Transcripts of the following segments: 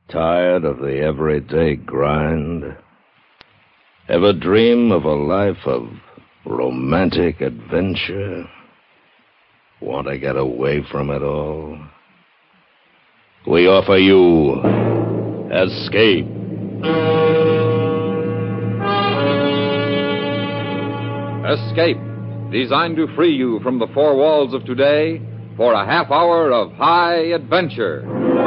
Tired of the everyday grind? Ever dream of a life of romantic adventure? Want to get away from it all? We offer you Escape. Escape, designed to free you from the four walls of today for a half hour of high adventure.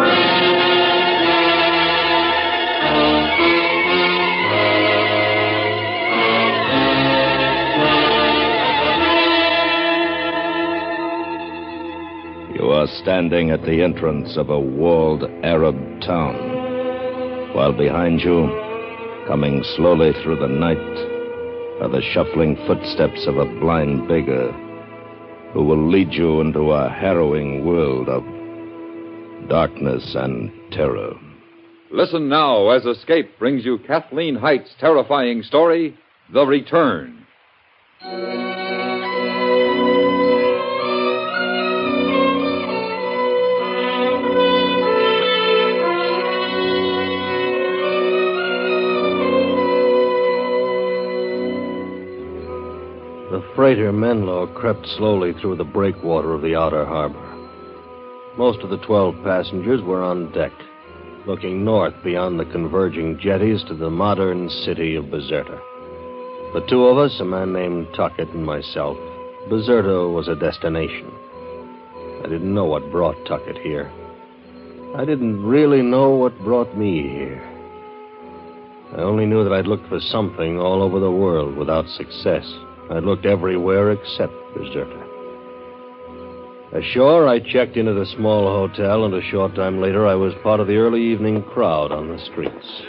You are standing at the entrance of a walled Arab town, while behind you, coming slowly through the night, are the shuffling footsteps of a blind beggar who will lead you into a harrowing world of darkness and terror. Listen now as Escape brings you Kathleen Height's terrifying story, The Return. The freighter Menlo crept slowly through the breakwater of the outer harbor. Most of the 12 passengers were on deck, looking north beyond the converging jetties to the modern city of Bizerta. The two of us, a man named Tuckett and myself, Bizerta was a destination. I didn't know what brought Tuckett here. I didn't really know what brought me here. I only knew that I'd looked for something all over the world without success. I'd looked everywhere except Bizerta. Ashore, I checked in at a small hotel, and a short time later, I was part of the early evening crowd on the streets.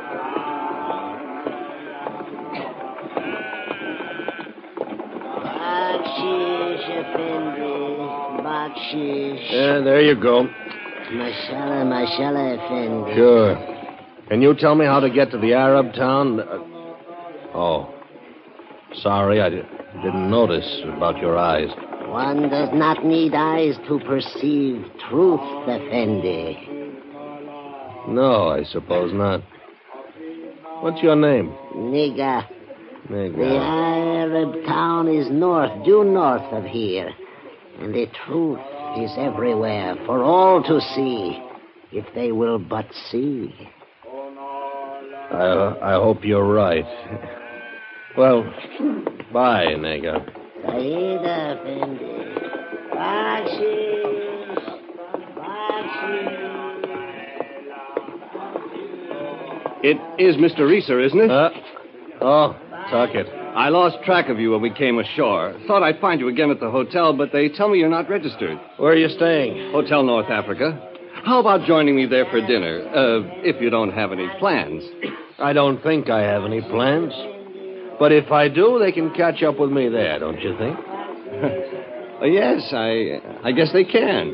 Bakshish, Effendi. Bakshish. Yeah, there you go. Mashallah, Effendi. Sure. Can you tell me how to get to the Arab town? Oh. Sorry, I didn't notice about your eyes. One does not need eyes to perceive truth, Effendi. No, I suppose not. What's your name? Nigga. The Nigga. Arab town is due north of here. And the truth is everywhere for all to see, if they will but see. I hope you're right. Well, bye, nigga. Saida, Effendi. Bakshish. It is Mr. Reeser, isn't it? Tuckett. I lost track of you when we came ashore. Thought I'd find you again at the hotel, but they tell me you're not registered. Where are you staying? Hotel North Africa. How about joining me there for dinner, if you don't have any plans? I don't think I have any plans. But if I do, they can catch up with me there, don't you think? Yes, I guess they can.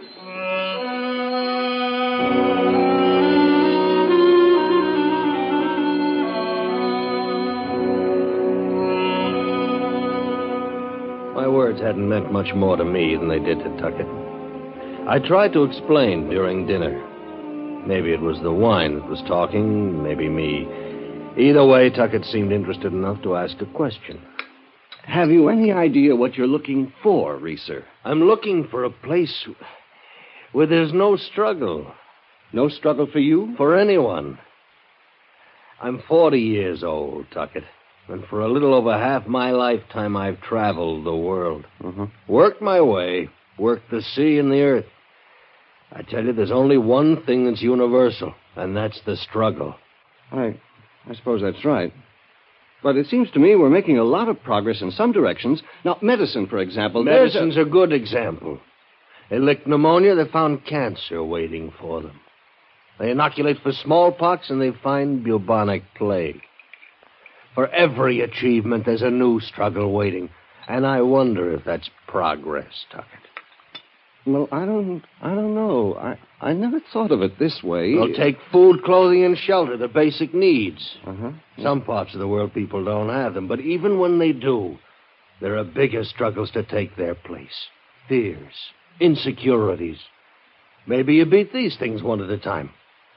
My words hadn't meant much more to me than they did to Tuckett. I tried to explain during dinner. Maybe it was the wine that was talking, maybe me. Either way, Tuckett seemed interested enough to ask a question. Have you any idea what you're looking for, Reeser? I'm looking for a place where there's no struggle. No struggle for you? For anyone. I'm 40 years old, Tuckett. And for a little over half my lifetime, I've traveled the world. Worked my way, worked the sea and the earth. I tell you, there's only one thing that's universal, and that's the struggle. I suppose that's right. But it seems to me we're making a lot of progress in some directions. Now, medicine, for example. Medicine's a good example. They licked pneumonia, they found cancer waiting for them. They inoculate for smallpox, and they find bubonic plague. For every achievement, there's a new struggle waiting. And I wonder if that's progress, Tuckett. Well, I don't know. I never thought of it this way. Well, take food, clothing, and shelter, the basic needs. Uh-huh. Some parts of the world, people don't have them. But even when they do, there are bigger struggles to take their place. Fears, insecurities. Maybe you beat these things one at a time.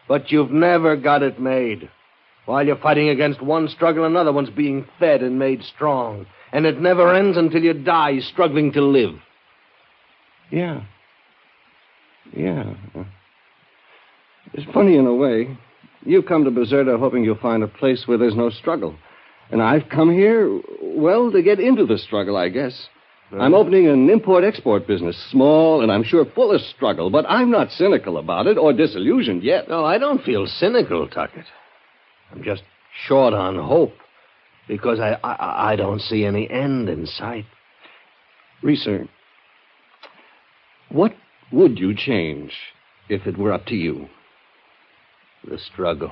But you've never got it made. While you're fighting against one struggle, another one's being fed and made strong. And it never ends until you die struggling to live. Yeah. Yeah. It's funny in a way. You've come to Bizerta hoping you'll find a place where there's no struggle. And I've come here, well, to get into the struggle, I guess. I'm opening an import-export business, small and I'm sure full of struggle, but I'm not cynical about it or disillusioned yet. No, I don't feel cynical, Tuckett. I'm just short on hope because I don't see any end in sight. Reeser, what would you change if it were up to you? The struggle.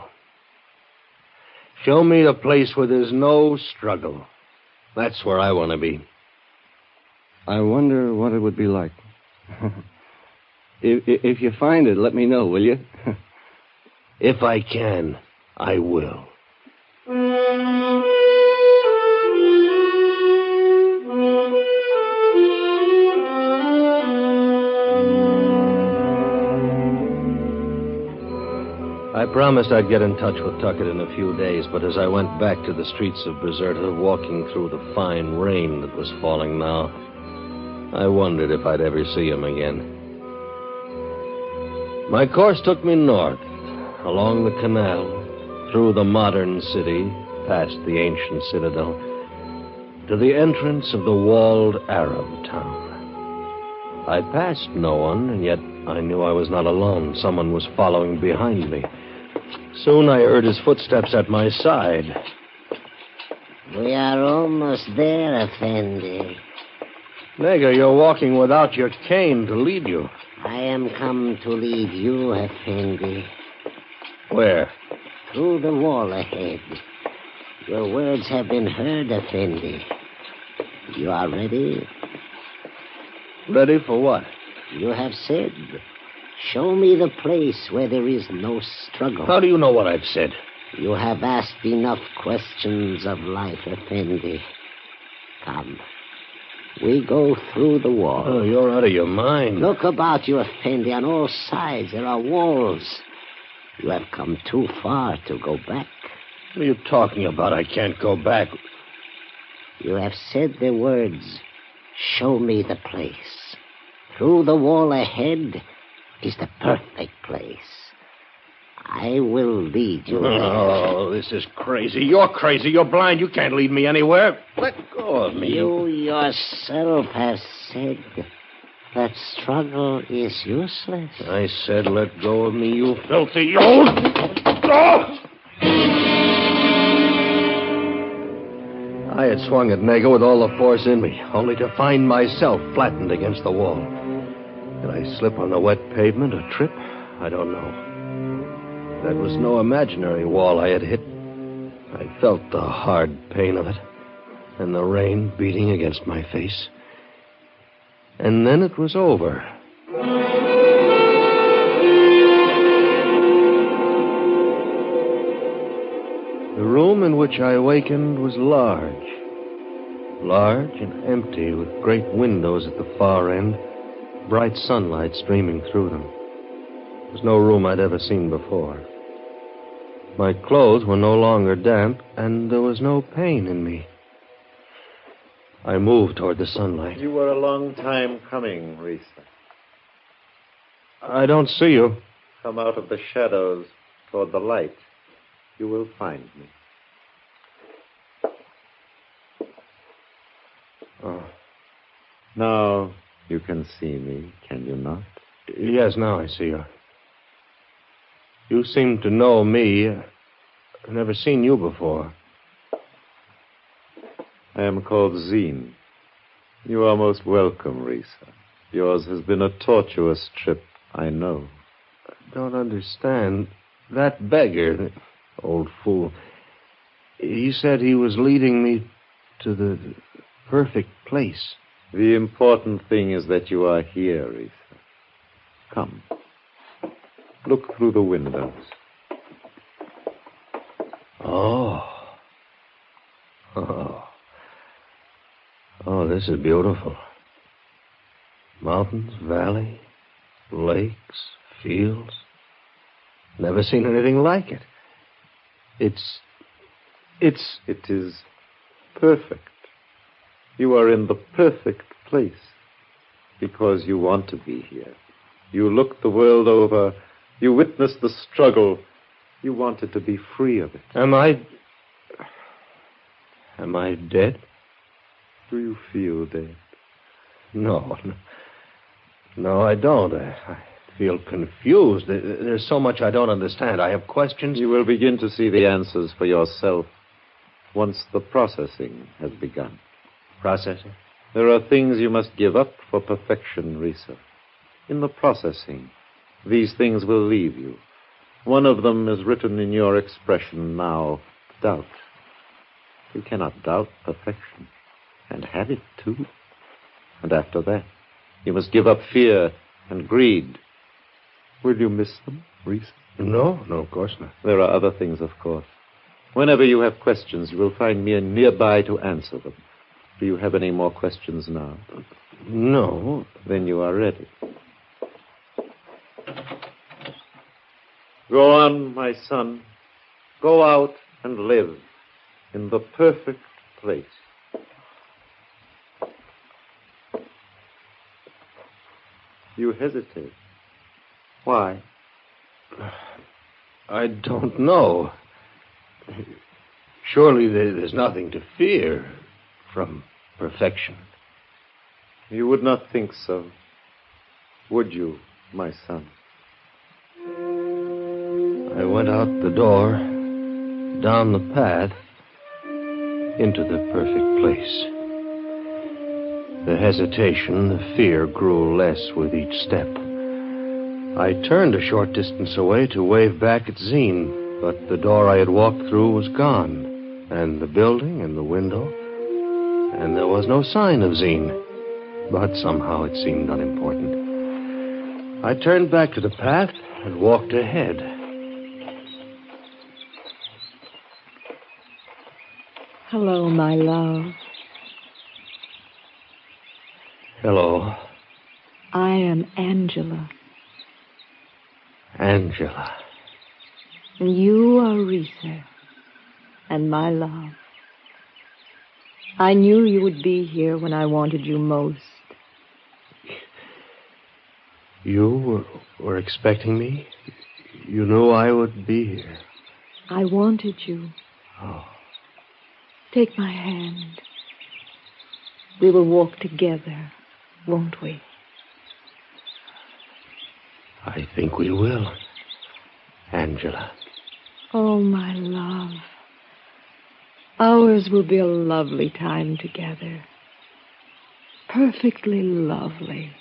Show me a place where there's no struggle. That's where I want to be. I wonder what it would be like. If you find it, let me know, will you? If I can, I will. I promised I'd get in touch with Tuckett in a few days, but as I went back to the streets of Bizerta, walking through the fine rain that was falling now, I wondered if I'd ever see him again. My course took me north, along the canal, through the modern city, past the ancient citadel, to the entrance of the walled Arab town. I passed no one, and yet I knew I was not alone. Someone was following behind me. Soon I heard his footsteps at my side. We are almost there, Effendi. Nega, you're walking without your cane to lead you. I am come to lead you, Effendi. Where? Through the wall ahead. Your words have been heard, Effendi. You are ready? Ready for what? You have said, show me the place where there is no struggle. How do you know what I've said? You have asked enough questions of life, Effendi. Come. We go through the wall. Oh, you're out of your mind. Look about you, Effendi. On all sides there are walls. You have come too far to go back. What are you talking about? I can't go back. You have said the words, show me the place. Through the wall ahead is the perfect place. I will lead you there. Oh, this is crazy. You're crazy. You're blind. You can't lead me anywhere. Let go of me. You yourself have said that struggle is useless. I said let go of me, you filthy old... Oh! I had swung at Nega with all the force in me, only to find myself flattened against the wall. Did I slip on the wet pavement or trip? I don't know. That was no imaginary wall I had hit. I felt the hard pain of it, and the rain beating against my face. And then it was over. The room in which I awakened was large. Large and empty, with great windows at the far end, bright sunlight streaming through them. It was no room I'd ever seen before. My clothes were no longer damp, and there was no pain in me. I moved toward the sunlight. You were a long time coming, Risa. I don't see you. Come out of the shadows toward the light. You will find me. Oh. Now you can see me, can you not? Yes, now I see you. You seem to know me. I've never seen you before. I am called Zine. You are most welcome, Risa. Yours has been a tortuous trip, I know. I don't understand. That beggar, the old fool, he said he was leading me to the perfect place. The important thing is that you are here, Risa. Come. Look through the windows. Oh. Oh. Oh, this is beautiful. Mountains, valley, lakes, fields. Never seen anything like it. It is perfect. You are in the perfect place because you want to be here. You look the world over. You witness the struggle. You wanted to be free of it. Am I dead? Do you feel dead? No, I don't. I feel confused. There's so much I don't understand. I have questions. You will begin to see the answers for yourself once the processing has begun. Processing? There are things you must give up for perfection, Risa. In the processing, these things will leave you. One of them is written in your expression now, doubt. You cannot doubt perfection, and have it, too. And after that, you must give up fear and greed. Will you miss them, Risa? No, of course not. There are other things, of course. Whenever you have questions, you will find me nearby to answer them. Do you have any more questions now? No. Then you are ready. Go on, my son. Go out and live in the perfect place. You hesitate. Why? I don't know. Surely there's nothing to fear from perfection. You would not think so, would you, my son? I went out the door, down the path, into the perfect place. The hesitation, the fear grew less with each step. I turned a short distance away to wave back at Zine, but the door I had walked through was gone, and the building and the window, and there was no sign of Zine. But somehow it seemed unimportant. I turned back to the path and walked ahead. Hello, my love. Hello. I am Angela. Angela. And you are Risa. And my love. I knew you would be here when I wanted you most. You were expecting me? You knew I would be here. I wanted you. Oh. Take my hand. We will walk together, won't we? I think we will, Angela. Oh, my love. Ours will be a lovely time together. Perfectly lovely.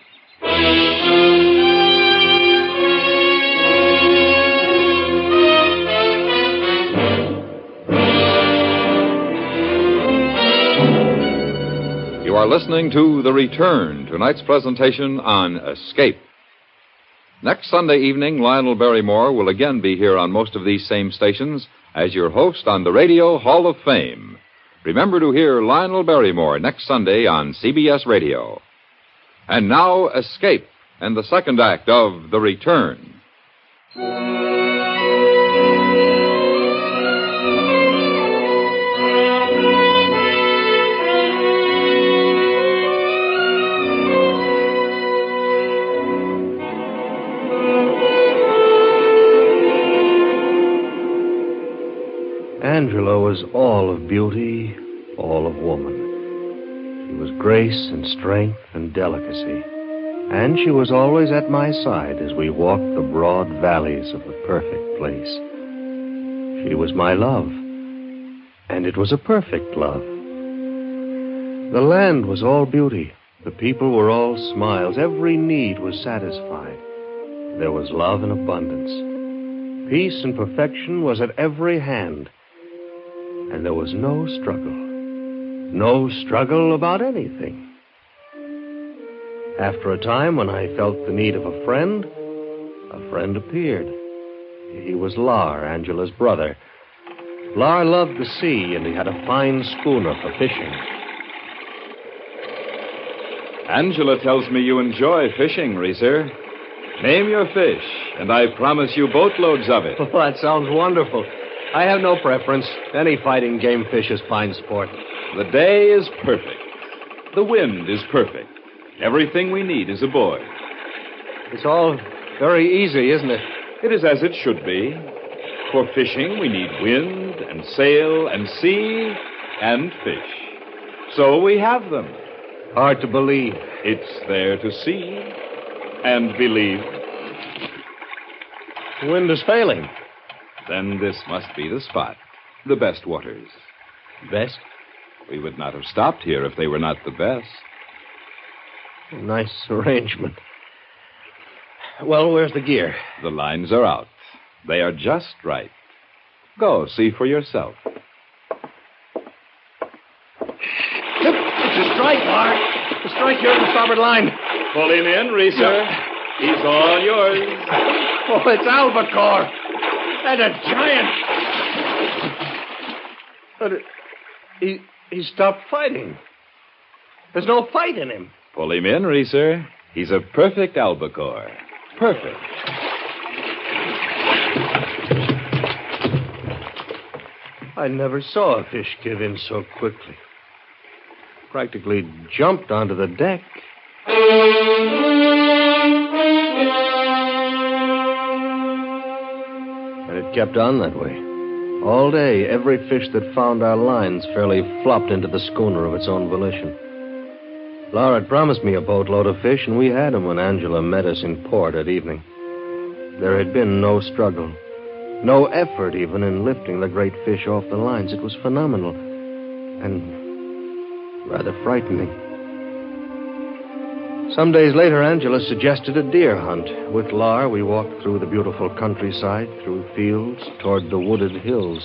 You are listening to The Return, tonight's presentation on Escape. Next Sunday evening, Lionel Barrymore will again be here on most of these same stations as your host on the Radio Hall of Fame. Remember to hear Lionel Barrymore next Sunday on CBS Radio. And now, Escape, and the second act of The Return. Angela was all of beauty, all of woman. She was grace and strength and delicacy. And she was always at my side as we walked the broad valleys of the perfect place. She was my love. And it was a perfect love. The land was all beauty. The people were all smiles. Every need was satisfied. There was love in abundance. Peace and perfection was at every hand. And there was no struggle. No struggle about anything. After a time, when I felt the need of a friend appeared. He was Lar, Angela's brother. Lar loved the sea, and he had a fine schooner for fishing. Angela tells me you enjoy fishing, Reeser. Name your fish, and I promise you boatloads of it. Oh, that sounds wonderful. I have no preference. Any fighting game fish is fine sport. The day is perfect. The wind is perfect. Everything we need is aboard. It's all very easy, isn't it? It is as it should be. For fishing, we need wind and sail and sea and fish. So we have them. Hard to believe. It's there to see and believe. The wind is failing. Then this must be the spot. The best waters. Best? We would not have stopped here if they were not the best. Nice arrangement. Well, where's the gear? The lines are out. They are just right. Go, see for yourself. It's a strike, Bart. A strike here at the starboard line. Pull him in, Reeser. He's all yours. Oh, it's albacore. And a giant. But he stopped fighting. There's no fight in him. Pull him in, Reeser. He's a perfect albacore. Perfect. I never saw a fish give in so quickly. Practically jumped onto the deck. And it kept on that way. All day, every fish that found our lines fairly flopped into the schooner of its own volition. Laura had promised me a boatload of fish, and we had them when Angela met us in port at evening. There had been no struggle, no effort even in lifting the great fish off the lines. It was phenomenal and rather frightening. Some days later, Angela suggested a deer hunt. With Laura, we walked through the beautiful countryside, through fields, toward the wooded hills.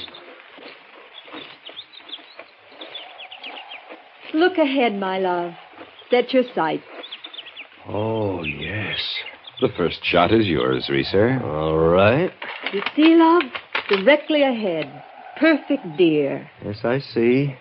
Look ahead, my love. Set your sights. Oh, yes. The first shot is yours, Reeser. All right. You see, love? Directly ahead. Perfect deer. Yes, I see.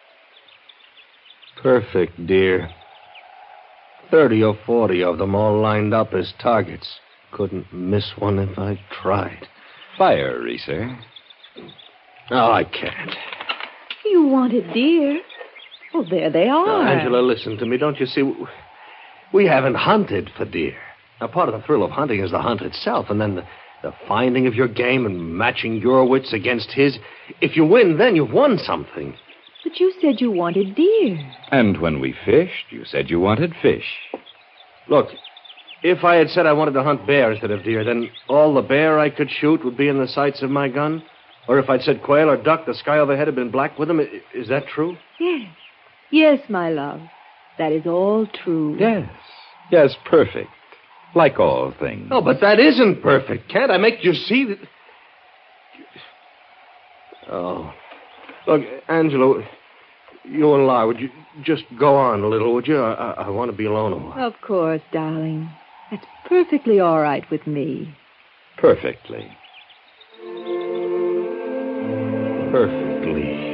Perfect deer. 30 or 40 of them all lined up as targets. Couldn't miss one if I tried. Fire, Reeser. No, I can't. You wanted deer. Well, there they are. Now, Angela, listen to me. Don't you see? We haven't hunted for deer. Now, part of the thrill of hunting is the hunt itself, and then the finding of your game and matching your wits against his. If you win, then you've won something. But you said you wanted deer. And when we fished, you said you wanted fish. Look, if I had said I wanted to hunt bear instead of deer, then all the bear I could shoot would be in the sights of my gun? Or if I'd said quail or duck, the sky overhead had been black with them. Is that true? Yes. Yes, my love. That is all true. Yes. Yes, perfect. Like all things. Oh, but that isn't perfect. Can't I make you see that... Oh. Look, Angela, you and Laura, would you just go on a little, would you? I want to be alone a while. Of course, darling. That's perfectly all right with me. Perfectly. Perfectly.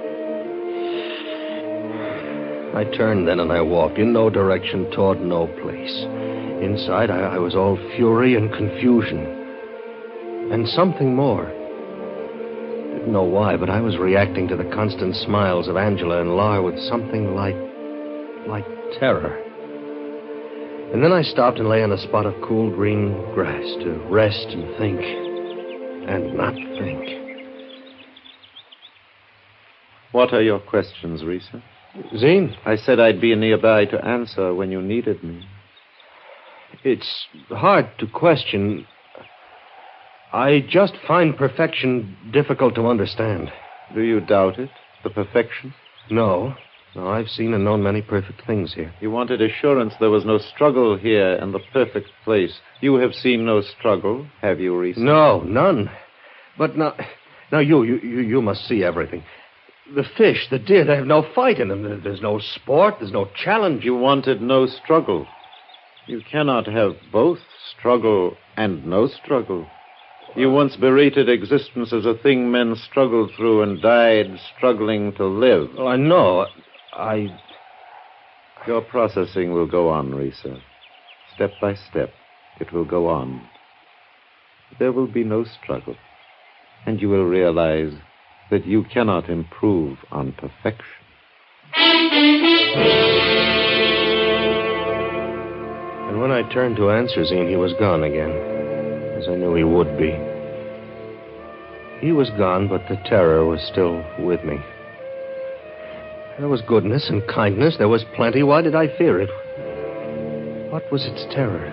I turned then and I walked in no direction toward no place. Inside, I was all fury and confusion. And something more. Didn't know why, but I was reacting to the constant smiles of Angela and Laura with something like terror. And then I stopped and lay on a spot of cool green grass to rest and think. And not think. What are your questions, Reeser? Zine? I said I'd be nearby to answer when you needed me. It's hard to question. I just find perfection difficult to understand. Do you doubt it? The perfection? No. No, I've seen and known many perfect things here. You wanted assurance there was no struggle here in the perfect place. You have seen no struggle, have you, Reeser? No, none. But now you must see everything. The fish, the deer, they have no fight in them. There's no sport, there's no challenge. You wanted no struggle. You cannot have both struggle and no struggle. You once berated existence as a thing men struggled through and died struggling to live. Oh, I know. Your processing will go on, Reeser. Step by step. It will go on. There will be no struggle, and you will realize that you cannot improve on perfection. And when I turned to answer Zine, he was gone again, as I knew he would be. He was gone, but the terror was still with me. There was goodness and kindness. There was plenty. Why did I fear it? What was its terror?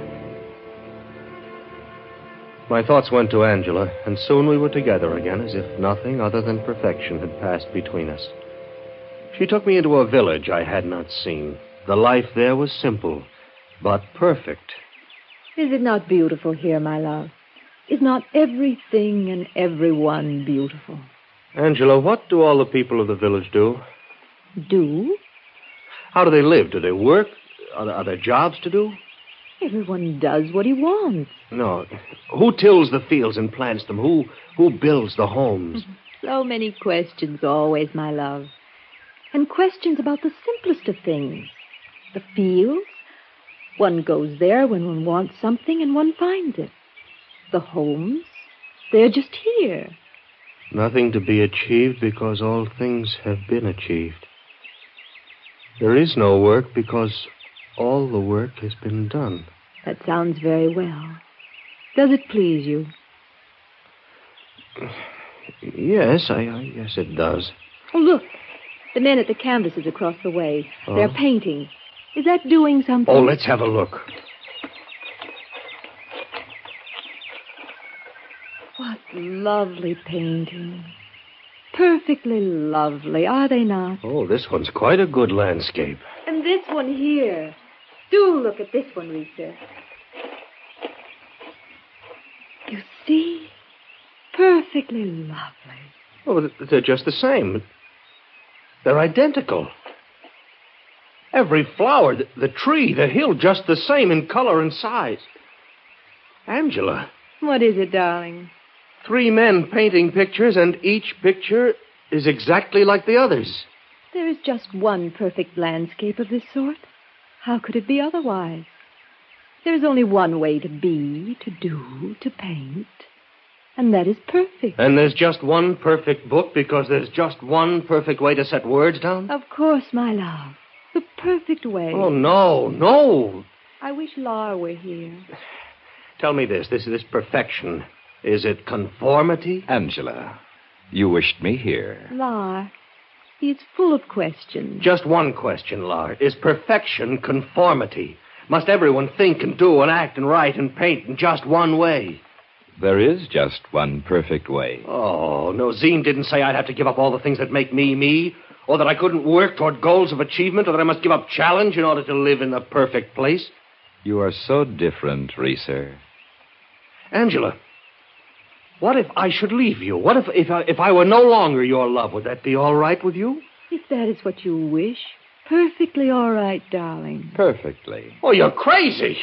My thoughts went to Angela, and soon we were together again, as if nothing other than perfection had passed between us. She took me into a village I had not seen. The life there was simple, but perfect. Is it not beautiful here, my love? Is not everything and everyone beautiful? Angela, what do all the people of the village do? Do? How do they live? Do they work? Are there jobs to do? Everyone does what he wants. No. Who tills the fields and plants them? Who builds the homes? So many questions always, my love. And questions about the simplest of things. The fields. One goes there when one wants something and one finds it. The homes. They're just here. Nothing to be achieved because all things have been achieved. There is no work because all the work has been done. That sounds very well. Does it please you? Yes, yes, it does. Oh, look. The men at the canvases across the way. Oh? They're painting. Is that doing something? Oh, let's have a look. What lovely painting. Perfectly lovely, are they not? Oh, this one's quite a good landscape. And this one here. Do look at this one, Risa. You see? Perfectly lovely. Oh, they're just the same. They're identical. Every flower, the tree, the hill, just the same in color and size. Angela. What is it, darling? 3 men painting pictures, and each picture is exactly like the others. There is just one perfect landscape of this sort. How could it be otherwise? There is only one way to be, to do, to paint. And that is perfect. And there's just one perfect book because there's just one perfect way to set words down? Of course, my love. The perfect way. Oh, no. I wish Laura were here. Tell me this perfection. Is it conformity? Angela, you wished me here. Laura, he's full of questions. Just one question, Lar. Is perfection conformity? Must everyone think and do and act and write and paint in just one way? There is just one perfect way. Oh, no, Zine didn't say I'd have to give up all the things that make me me, or that I couldn't work toward goals of achievement, or that I must give up challenge in order to live in the perfect place. You are so different, Reeser. Angela, what if I should leave you? What if I were no longer your love? Would that be all right with you? If that is what you wish, perfectly all right, darling. Perfectly. Oh, you're crazy.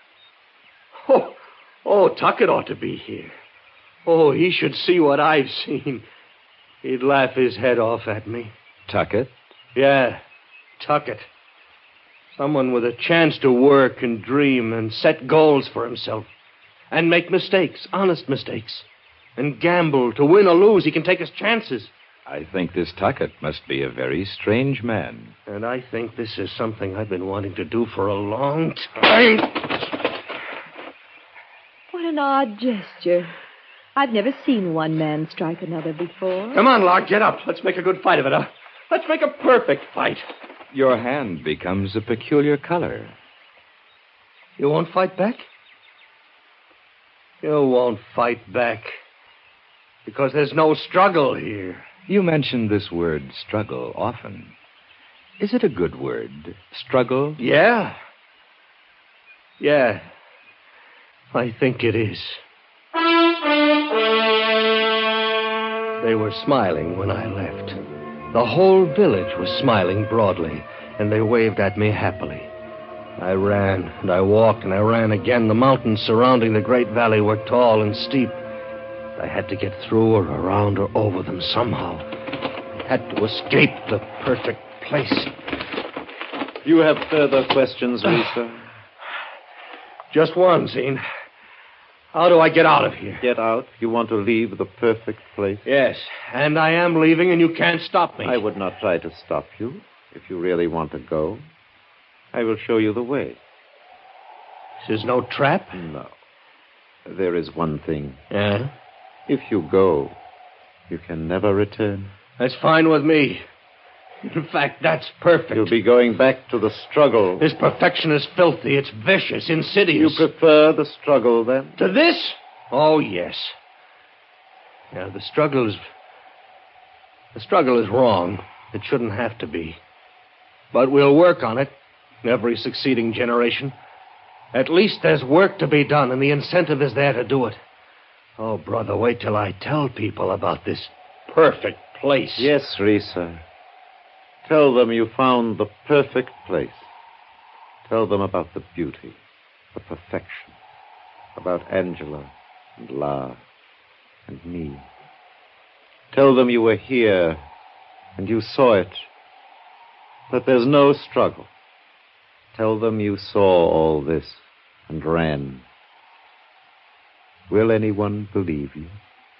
Oh, Tuckett ought to be here. Oh, he should see what I've seen. He'd laugh his head off at me. Tuckett? Yeah, Tuckett. Someone with a chance to work and dream and set goals for himself. And make mistakes, honest mistakes. And gamble to win or lose. He can take his chances. I think this Tuckett must be a very strange man. And I think this is something I've been wanting to do for a long time. What an odd gesture. I've never seen one man strike another before. Come on, Lark, get up. Let's make a good fight of it, huh? Let's make a perfect fight. Your hand becomes a peculiar color. You won't fight back? You won't fight back. Because there's no struggle here. You mention this word, struggle, often. Is it a good word, struggle? Yeah. Yeah. I think it is. They were smiling when I left. The whole village was smiling broadly, and they waved at me happily. I ran, and I walked, and I ran again. The mountains surrounding the great valley were tall and steep. I had to get through or around or over them somehow. I had to escape the perfect place. You have further questions, Lisa? Just one, Zine. How do I get out of here? Get out? You want to leave the perfect place? Yes, and I am leaving, and you can't stop me. I would not try to stop you if you really want to go. I will show you the way. This is no trap? No. There is one thing. Yeah? If you go, you can never return. That's fine with me. In fact, that's perfect. You'll be going back to the struggle. This perfection is filthy. It's vicious, insidious. You prefer the struggle, then? To this? Oh, yes. Yeah, the struggle is wrong. It shouldn't have to be. But we'll work on it, every succeeding generation. At least there's work to be done, and the incentive is there to do it. Oh, brother, wait till I tell people about this perfect place. Yes, Risa. Tell them you found the perfect place. Tell them about the beauty, the perfection, about Angela and La and me. Tell them you were here and you saw it, that there's no struggle. Tell them you saw all this and ran. Will anyone believe you?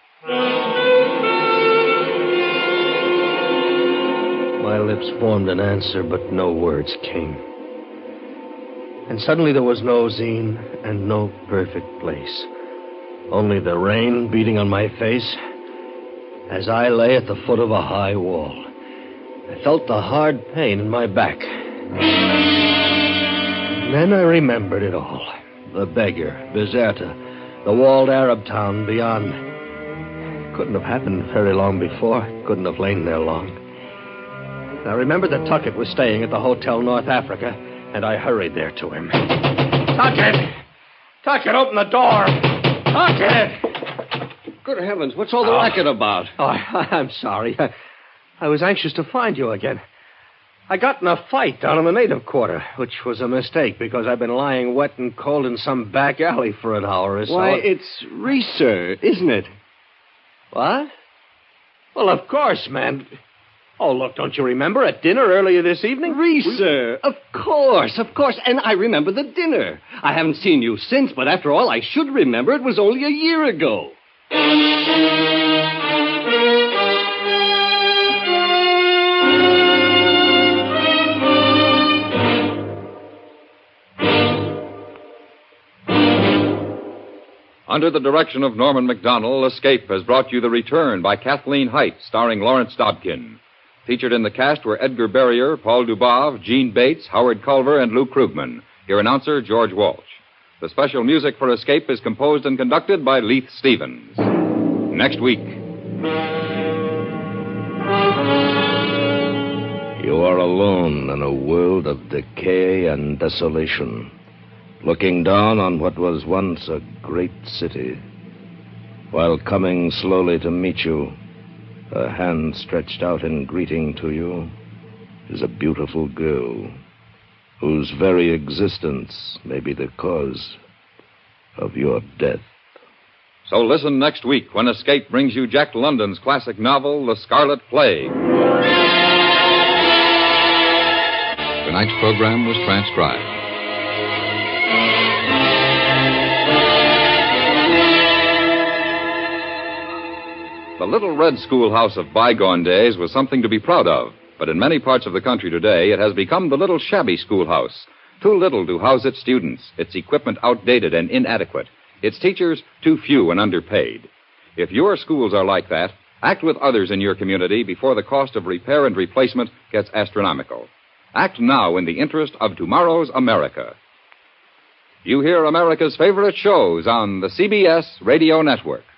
My lips formed an answer, but no words came. And suddenly there was no Zine and no perfect place. Only the rain beating on my face as I lay at the foot of a high wall. I felt the hard pain in my back. And then I remembered it all. The beggar, Bizerta, the walled Arab town beyond. It couldn't have happened very long before. It couldn't have lain there long. I remembered that Tuckett was staying at the Hotel North Africa, and I hurried there to him. Tuckett! Tuckett, open the door! Tuckett! Good heavens, what's all the racket about? Oh, I'm sorry. I was anxious to find you again. I got in a fight down in the native quarter, which was a mistake because I've been lying wet and cold in some back alley for an hour or so. Why, it's Reeser, isn't it? What? Well, of course, man. Oh, look, don't you remember at dinner earlier this evening? Reeser, of course. And I remember the dinner. I haven't seen you since, but after all, I should remember it was only a year ago. Under the direction of Norman Macdonnell, Escape has brought you The Return by Kathleen Hite, starring Lawrence Dobkin. Featured in the cast were Edgar Barrier, Paul Dubov, Gene Bates, Howard Culver, and Lou Krugman. Your announcer, George Walsh. The special music for Escape is composed and conducted by Leith Stevens. Next week. You are alone in a world of decay and desolation, looking down on what was once a great city, while coming slowly to meet you, a hand stretched out in greeting to you, is a beautiful girl whose very existence may be the cause of your death. So listen next week when Escape brings you Jack London's classic novel, The Scarlet Plague. Tonight's program was transcribed. The little red schoolhouse of bygone days was something to be proud of, but in many parts of the country today, it has become the little shabby schoolhouse. Too little to house its students, its equipment outdated and inadequate, its teachers too few and underpaid. If your schools are like that, act with others in your community before the cost of repair and replacement gets astronomical. Act now in the interest of tomorrow's America. You hear America's favorite shows on the CBS Radio Network.